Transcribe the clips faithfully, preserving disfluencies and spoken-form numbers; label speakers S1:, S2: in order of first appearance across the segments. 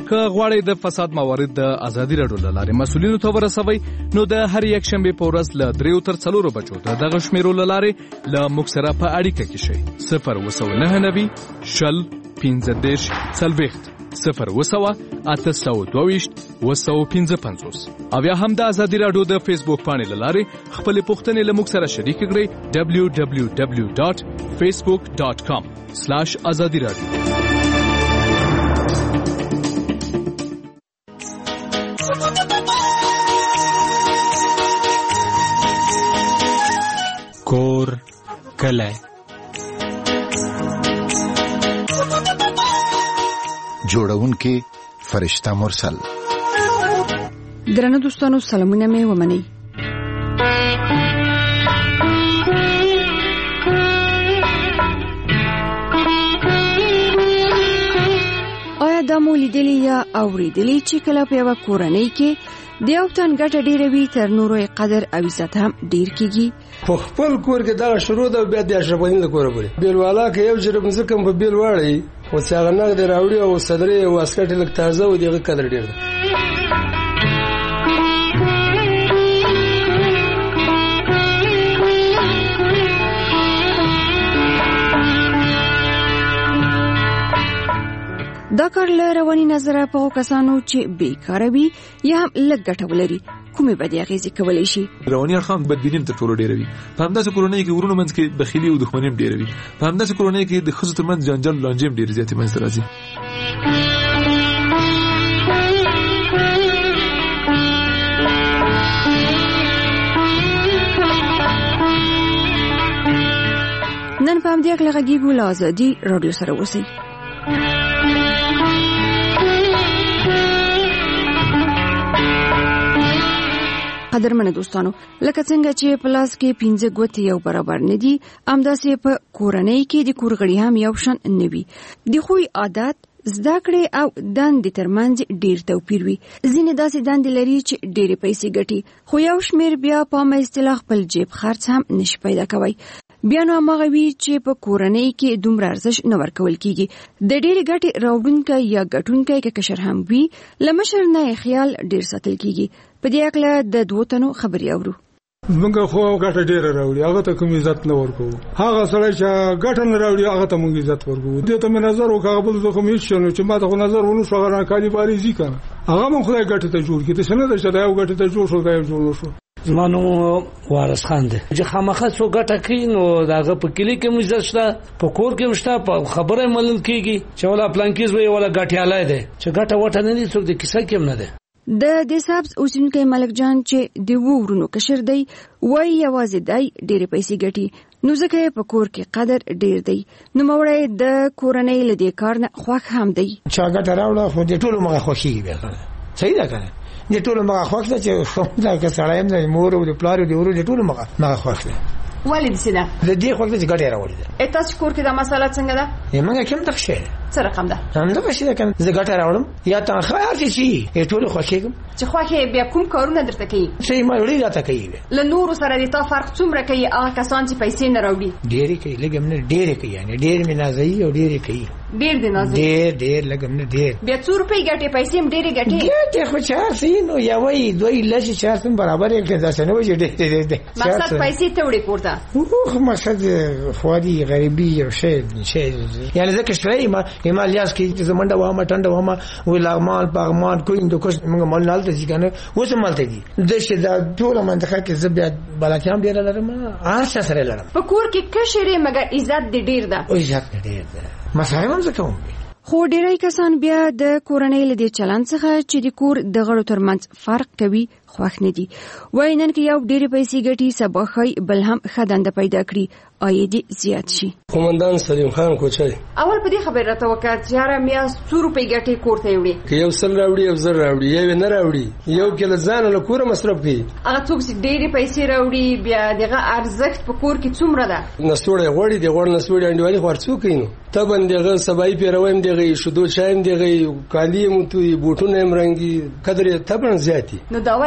S1: که غواړئ د فساد موارد د ازادي راډیو له لارې مسؤلینو ته ورسوئ نو د هر یک شنبې په ورځ له دریو تر څلورو بجو د دغه شمیرو له لارې له موږ سره په اړیکه کې شئ. صفر اووه سوه نهه نوي شل پنځه دېرش څلوېښت صفر اووه سوه اته سوه دوه ویشت اووه سوه پنځه پنځوس او یا هم د ازادي راډیو د فیسبوک پاڼې له لارې خپلې پوښتنې له موږ سره شریکې کړئ دبلیو دبلیو دبلیو ډاټ فیسبوک ډاټ کام سلاش ازادي راډیو.
S2: کور کلی
S3: جوړونکي فرشته مرسل.
S4: درنو دوستانو سلامونه مې ومنئ. آیا دا مو لیدلی یا اوریدلی چې کله په یوه کورنۍ کې د یو تن ګټه ډېره وي تر نورو یې قدر او عزت هم ډېر کېږي؟
S5: په خپل کور کې دغه شروع ده بیا د اشرفالدین د کوره پورې بیلوالا که یو جرب مځکه په بیل واړی خو چې هغه نغدې راوړي او صدرې او واسکټ لږ تازه و د هغه قدر ډېر ده. دا کار له رواني نظره په هغو کسانو چې بیکاره وي یا هم لږ ګټه ولري کومې بدې اغېزې کولی شي؟
S6: رواني اړخ هم بدبیني تر ټولو ډېره وي. په همداسې کورنۍ کې ورونو منځ کې بخیلي او دښمني هم ډېره وي. په همداسې کورنۍ کې د ښځو ترمنځ جنجال لانجې هم ډېرې زیاتې منځته راځي.
S4: نن په همدې هکله غږیږو له ازادي راډیو سره اوسئ. قدرمنه دوستانو، لکه څنګه چې په لاس کې پنځه ګوتې یو برابر نه دي، همداسې په کورنۍ کې د کور غړي هم یو شان نه وي. د خوی عادت، زده کړې او دندې ترمنځ ډېر توپیر وي. ځینې داسې دندې لري چې ډېرې پیسې ګټي، خو یو شمېر بیا په عامه اصطلاح خپل جیب خرڅ هم نشي پیدا کوي. بیا نو هماغه وي چې په کورنۍ کې دومره ارزښت نه ورکول کېږي. د ډېرې ګټې راوړونکی یا ګټونکی که کشر هم وي، له مشر نه یې خیال ډېر ساتل کېږي. په دې هکله د دوو تنو خبرې اورو.
S5: موږ خو ګټه ډېره راوړي، هغه ته کوم عزت نه ورکوو. هغه سړی چې ګټه نه راوړي هغه ته موږ عزت ورکوو. دې ته مې نظر وکړ، هغه بل ته خو مې هېڅ شی نه چې ما ته خو نظر ونه شو، هغه ناکالي بارېزي که نه هغه مو خدای ګټې ته جوړ کړي. داسې نه ده چې دا یو ګټې ته جوړ شو دا یو جوړ نه شو.
S7: زما نوم وارث خان دی. چې خامخا څوک ګټه کوي نو د هغه په کلي کې هم عزت شته، په کور کې هم شته، په خبره یې منل کېږي چې ولا پلانکیز وایي ولا ګټیالی دی. چې ګټه وټه نه دي څوک د کیسه کې هم نه دی.
S4: د دې سبز اوسیدونکی ملک جان چې د وو ورونو کشر دی، وایي یوازې دی ډېرې پیسې ګټي، نو ځکه یې په کور کې قدر ډېر دی. نوموړی د کورنۍ له دې کار نه خوښ هم دی.
S8: چا ګټه راوړه خو د ټولو مغه خوښېږي بیا صحیح ده که نه؟ د ټولو مغه خوښ ده چې دا که سړی هم د مور او د پلار او د ورور د ټولو مغه مغه خوښ ده.
S4: ولې داسې ده؟
S8: د دې خوښ ده چې ګټه یې راوړې ده.
S4: تاسو کور کې دا مسله څنګه ده؟
S8: زموږ کې هم دغه شی ده.
S4: څه رقم ده؟
S8: همدغه شی ده که زه ګټه راوړم یا تنخواه هر څه شي ټولو خوښېږم.
S4: چې خوښ یې بیا کوم کارونه درته کوي؟
S8: صحیح مړۍ راته کوي.
S4: له نورو سره د تا فرق څومره کوي هغه کسان چې پیسې نه راوړي؟
S8: ډېرې کوي، لږ هم نه ډېرې کوي. یعنې ډېر مې نازوي او ډېرې کوي.
S4: ډېر دې نازوي؟ ډېر
S8: ډېر لږ هم نه ډېر.
S4: بیا څو روپۍ ګټې پیسې هم ډېرې ګټې؟
S8: ګټې خو چې هر څه نو یوه یې دوه یې لسې چې هر څه برابر یې کړې داسې نه وایي چې ډېر ډېر دی.
S4: مقصد پیسې ته وړې پورته؟
S8: خو مقصد خواري غریبي یو شی شی یعنې ځکه شوی ما هیمالیاس کې چې زه منډه وهمه ټنډه وهمه وایي لغمان پغمان کوی هندوکش موږ مالونه هلته ځي که نه اوس هم هلته دي. داسې دا ټوله منطقه کې زه بیا بلاکیان ډېره لرم، هر چا سره یې لرم.
S4: په کور کې کشر یې مګر عزت دې ډېر ده؟
S8: عزت دې ډېر ده، مصاحب هم زه کوم.
S4: خو ډېری کسان بیا د کورنۍ له دې چلند څخه چې د کور د غړو ترمنځ فرق کوي خوښ نه دي. وایي نن که یو ډېرې پیسې ګټي سبا ښایي بل هم ښه دنده پیدا کړي، عاید زیات شي.
S5: قومندان سلیم خان کوچی
S4: اول په دې خبره راته وکړه چې هره میاشت څو روپۍ ګټې کور ته یې وړي؟
S5: که یو سل راوړي یو زر راوړي یو یې نه راوړي یو کې له ځانه له کوره مصرف کوي.
S4: هغه څوک چې ډېرې پیسې راوړي بیا دغه ارزښت په کور کې څومره ده؟
S5: نسوړی غوړي د غوړ نسوړي انډیوالي خو هر څوک کوي نو طبعا دغه سبایي پیروی هم دغه شیدو چای هم دغه کالي یې مو تویي بوټونه یې هم رنګي قدر یې طبعا زیاتي.
S4: نو دا ولې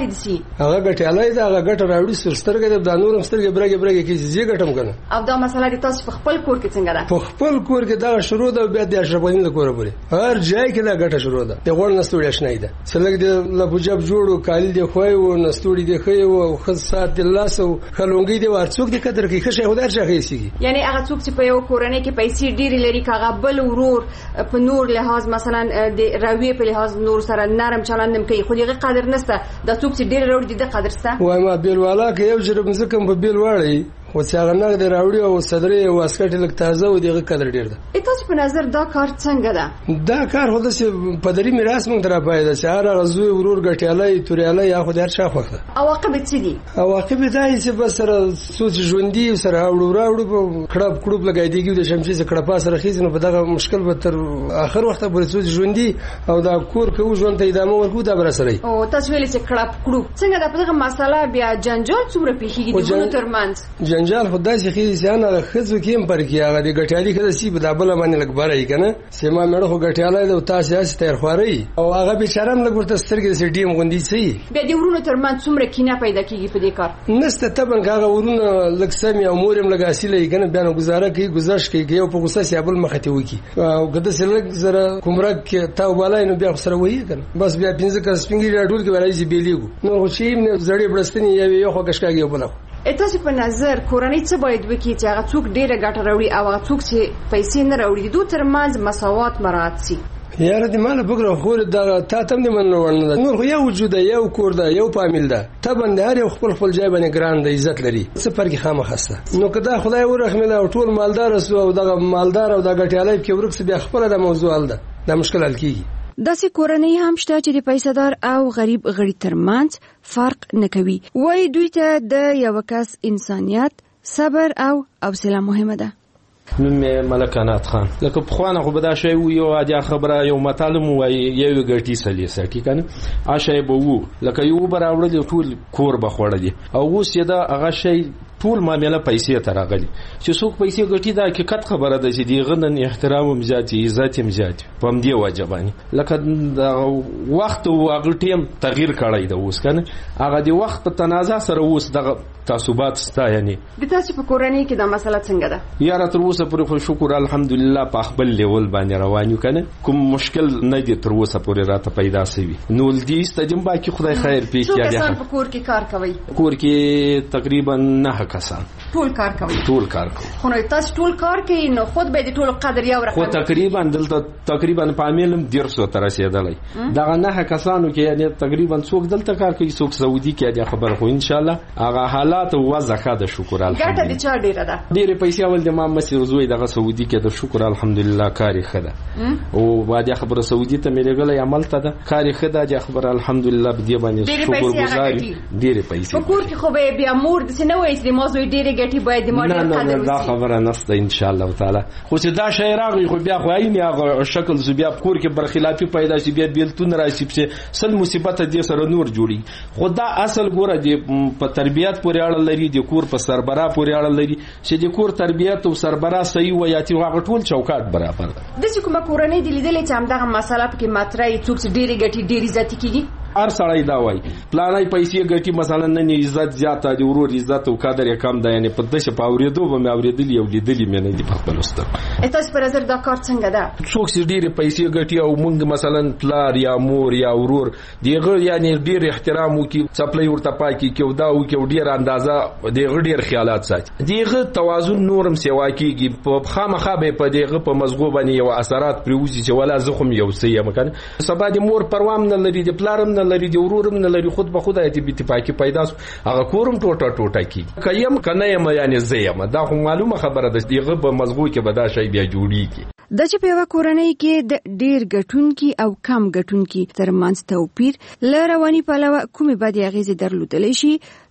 S4: ولې دسی
S9: هغه ګټیالای دا هغه ګټ راوړي سرسترګه د نورم سترګې برګه برګه کې چې ګټم کنه
S4: او دا مسله د تاسو په خپل کور کې څنګه ده؟
S9: په خپل کور کې دا شروع ده بیا د اشرفین د کور پورې هر ځای کې دا ګټه شروع ده د غوړ نستوړي شنه ده سلګ د لبوجب جوړو کال دی خوای او نستوړي دی خو او خد سات د لاسو خلونګي دی ورڅوک د قدر کې خشه هودار شخې سي
S4: یعنی هغه څوک چې په یو کورنۍ کې پیسې ډېری لري کاغه بل ورور په نور لحاظ مثلا د راوی په لحاظ نور سره نرم چلند کوي خو دغه قدر نسته د څوک چې ډېر وروړي د قدر سته
S9: وای ما بیل والا کې یو جرب زکم په بیل واړی و چې هغه نه د راوړي او صدرې او اسکټ لک تازه او دغه قدر ډیر ده.
S4: تاسو په نظر دا کار څنګه ده؟
S9: دا کار هو د پدری میراث مونږ تر پای ده چې هر غزوی ورور غټیالای توريالای یا خو د هر شا خوخه.
S4: عواقب څه دي؟
S9: عواقب دا چې بس سره سوچ ژوندۍ سره اورو راوړو په کړه کړوب لګای دیږي د شمشي سره کړه پاس رخیز نو په دغه مشکل به تر اخر وخت پورې سوچ ژوندۍ او دا کور کو ژوند ته ادامه ورکو دا بر سره.
S4: او تاسو ویل چې کړه کړوب څنګه د دغه مسله بیا جنجال څومره پیښیږي د ګونو ترمنځ؟
S9: جنجال خدای چې خېسانه خزو کېم پر کې هغه د غټیالي کده سی په دابل باندې لګ بارای کنه سیما مړو خو غټیالای د تاسو یې تیر خوري او هغه بیچارم لګ ورته سترګې سي ډیم غوندي سي
S4: بیا د ورونو ترمن څومره کینه پیدا کیږي په دې کار
S9: نسته تبن هغه ورونو لګ سمي او مورم لګاسیلې کنه بیان گزاره کوي گزارش کوي او په غوسه سی ابل مخته وکی او کده سلګ زره کومرک تاو بالای نو بیا سره وایي کنه بس بیا پینځه کس پینګی راډول کې ولای زی بیلیګو نو چې نه زړې بلستنی یو خو کشکاږي وبله
S4: تاسو په نظر کورنۍ څه باید وکړي چې هغه څوک ډیره ګټه راوړي او هغه څوک چې پیسې نه راوړي دوی ترمنځ مساوات مراعات شي
S9: یاره د مال بګره خور دا تا تم دې من ورنه نور خو یو وجود یو کور دا یو فامیل دا ته بندار یو خپل خپل ځای باندې ګران د عزت لري څه فرق خامخسته نو کدا خدای ورحمه او ټول مالدار سو او دغه مالدار او دغه ټیالای کې ورکس بیا خپل د موضوع ال ده دا مشکل حل کیږي
S4: داسې کورنۍ هم شته چې د پیسادار او غریب غړي ترمنځ فرق نه کوي وای دوی ته د یو کس انسانیت صبر او حوصله مهمه ده
S10: نوم ملک انات خان لکه په خوانه خو بدا شی یو اجا خبره یو مطالم وای یو ګټي سلی سټی کنه عاشای بو لکه یو براوړل ټول کور بخوړل او اوس یې دا هغه شی ټول معاملې پیسې ته راغلي چې څوک پیسې ګټي دا حقیقت خبره ده چې دی غنن احترام هم زیات عزت هم زیات په دې واجبانی لکه د وخت او هغه ټیم تغییر کړی دا اوس کنه هغه د وخت په تنازع سره اوس دغه تعصبات ستا یعنی
S4: د تاسو په کورنۍ کې دا مسله څنګه ده
S10: یاره تر اوسه پورې خو شکر الحمدلله په خپل لیول باندې روان یو کنه کوم مشکل نه دی تر اوسه پورې راته پیدا شوی نو دې ستجم باقي خدای خیر پیښ کړي
S4: څو کسان په کور کې کار کوي
S10: کور کې تقریبا نه کسان
S4: ټول کار کوي
S10: ټول کار کوي
S4: خو نو تاسو ټول کار کوي نو خود به د ټول قدر یو رقم
S10: خو تقریبا دلته تقریبا په عاملم ډیر سو تر رسیدلای دا نه کسانو کې یعنی تقریبا څوک دلته کار کوي څوک سعودي کې دی خبر خو ان شاء الله هغه حالات او وضع د شکر الحمدلله
S4: ګټه دي چې ډیره ده
S10: ډیره پیسې ول د ما مسیر زوی دغه سعودي کې د شکر الحمدلله کاری خده او بعد خبره سعودي ته مې لګلې عمل ته ده کاری خده د خبره الحمدلله به دی باندې شکر گزار ډیره پیسې
S4: په کور کې خو به بیا مور د سنوي چې موضوع ډیره ګټي باید د ماډل
S10: قدر وسی دا خبره نسته ان شاء الله تعالی خو چې دا شی راغی خو بیا خو عین هغه شکل زو بیا کور کې برخلافي پیدا شي بیا بیلتون راشي چې سل مصیبت دې سره نور جوړي خدا اصل ګوره دې په تربيات پورې اړه لري د کور په سربرا پورې اړه لري چې د کور تربيات او سربرا صحیح ویاتي هغه ټول چوکاټ برابر ده
S4: د چې کومه کورنۍ د لیدلې چې هم دغه مسله په کې ماترای څوک ډېری ګټي ډېری ذاتی کیږي
S10: هر سړی دا وای پلانای پیسې ګټي مثلا نه عزت زیاته دی ورور عزت او قدر یې کم ده یعنی په دشه پاوریدو به مې اوریدلی او لیدلی مې نه دی په خپل واست
S4: تاسو پر نظر دا کار څنګه ده
S10: څوک چې ډېری پیسې ګټي او مونږ مثلا پلار یا مور یا ورور دیغه یعنی ډېر احترام وکي چپلې ورته پاکي کې ودا او کې ډېر اندازه دیغه ډېر خیالات ساتي دیغه توازن نورم سیوا کیږي په خامخا به په دیغه په مزغو باندې یو اثرات پروزي چې ولا زخم یو سي مکان سبا د مور پروام نه لري د پلارم نه لري د ورورم نه لري خود به خود ایت اتفاقی پیدا هغه کورم ټوټه ټوټه کی کیم کنه یم یعنی زیم دا خو معلومه خبره ده دیغه په مزغو کې به دا شی بیا جوړیږي
S4: د چې په یو کورنۍ کې د ډیر ګټونکي او کم ګټونکي ترمنځ توپیر ل رواني پلوه کومې بدې اغیزې درلودلی شي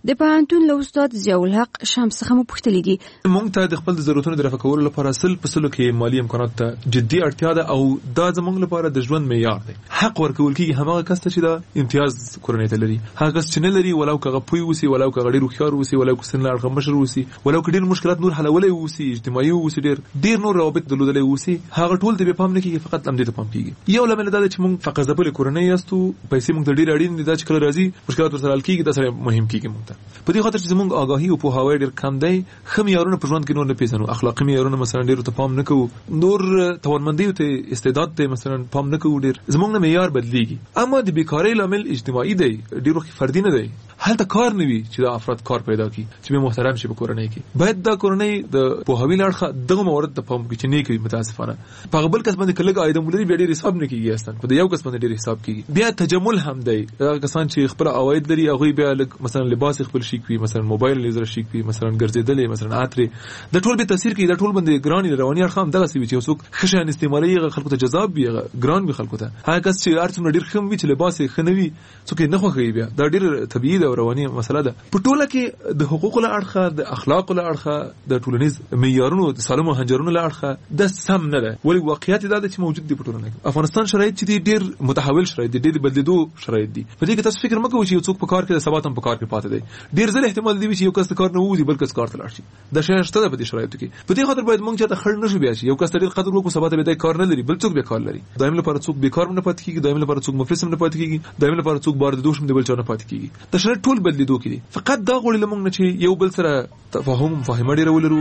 S4: د پوهنتون له استاد ضیاء الحق شمس څخه مو پوښتلي دي
S6: موږ ته د خپل ضرورتونو د رفع کولو لپاره سل په سلو کې مالی امکانات ته جدي اړتیا ده او دا زموږ لپاره د ژوند معیار دی. حق ورکول کېږي هماغه کس ته چې دا امتیاز کورنۍ ته لري، هغه کس چې نه لري ولو که هغه پوه اوسي، ولو که هغه ډېر هوښیار اوسي، ولو که سن له اړخه مشر اوسي، ولو که ډېر مشکلات نور حلولی اوسي، اجتماعي اوسي، ډېر ډېر نور روابط درلودلی اوسي، هغه ټول ته بې پام نه کېږي، فقط همدې ته پام کېږي. یو لامل دا دی چې موږ فقط ځپلې کورنۍ یاستو، پیسې موږ ته ډېرې اړین دي، دا چې کله راځي مشکلات ورسره حل کېږي، دا سره مهم کېږي موږ ته. په دې خاطر چې زموږ آګاهي او پوهاوی ډېر کم دی، ښه معیارونه په ژوند کې نور نه پېژنو، اخلاقي معیارونه مثلا ډېرو ته پام نه کوو، نور توانمندیو ته استعداد ته مثلا پام نه کوو، ډېر زموږ نه معیار بدلیږي. اما د بیکارۍ لامل اجتماعي دی، ډېر وخت فردي نه دی. هلته کار نه وي چې دا افراد کار پیدا کړي چې به محترم شي په کورنۍ کې. باید دا کورنۍ د پوهاوي له اړخه دغه موارد ته پام وکړي چې نه کوي. متاسفانه په هغه بل کس باندې که لږ عاید هم ولري بیا ډېر حساب نه کېږي، اصلا په د یو کس باندې ډېر حساب کېږي. بیا تجمل هم دی، هغه کسان چې خپل عواید لري هغوی بیا لږ مثلا لباس خپل شیک وي، مثلا موبایل یې زره شیک وي، مثلا ګرځېدلې، مثلا عطرې، د ټول به تاثیر کوي. د ټول باندې ګران رواني اړخ هم دغسې وي چې یو څوک ښه شیان استعمالوي، هغه خلکو ته جذاب وي، هغه ګران وي خلکو ته. هغه کس چې هر څومره ډېر ښه وي چې لباس یې ښه نه وي، څوک یې نه خوښوي، بیا دا ډېر طبیعي ده او رواني مسله ده. په ټوله کې د حقوقو له اړخه، د اخلاقو له اړخه، د ټولنیز معیارونو، د سالمو هنجرونو له اړخه دا سم نه ده. ولې واقعیت دا ده چې موجود دی په ټولنه کې. افغانستان شرایط چې دي ډېر متحول شرایط دي، ډېر بدلیدو شرایط دي. په دې کې تاسو فکر مه کوئ چې یو څوک په کار کې د سبا هم په کار کې پاتې دی. ډېر ځله احتمال دی چې یو کس د کار نه ووځي بل کس کار ته لاړ شي. دا شی شته ده په دې شرایطو کې. په دې خاطر باید موږ چاته خړ نه شو بیا چې یو کس ته ډېر قدر وکړو، سبا ته به کار نه لري، بل څوک به کار لري. دایم لپاره څوک بیکار نه پاتې کېږي، دایم لپاره څوک مفلس نه پاتې کېږي، دایم لپاره څوک بار د دوش هم د بل چا نه پاتې کېږي. دا شرایط ټول بدلیدو کې دي. فقط دا غواړي له موږ نه چې یو بل سره تفاهم مفاهمه ډېره ولرو.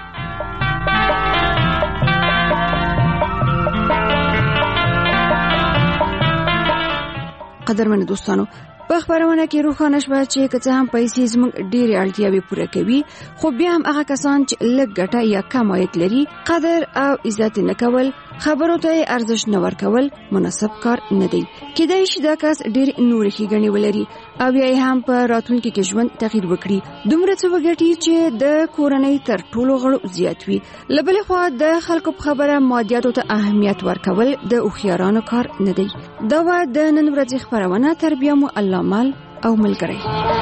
S4: قدرمن دوستانو، په خبرونه کې روښانه شوه چې که څه هم پیسې زموږ ډېرې اړتیاوې پوره کوي، خو بیا هم هغه کسان چې لږ ګټه یا کم عاید لري قدر او عزت نه کول، خبرو ته ارزښت نه ورکول مناسب کار نه دی. کېدای شي دا کس ډېر نورې ښېګڼې ولري او یا یې هم په راتلونکي کې ژوند تغییر وکړي، دومره څه وګټي چې د کورنۍ تر ټولو غړو زیات وي. له بلې خوا د خلکو په خبره مادیاتو ته اهمیت ورکول د هوښیارانو کار نه دی. دا وه د نن ورځې خپرونه. تربیه مو الله مال او ملګری.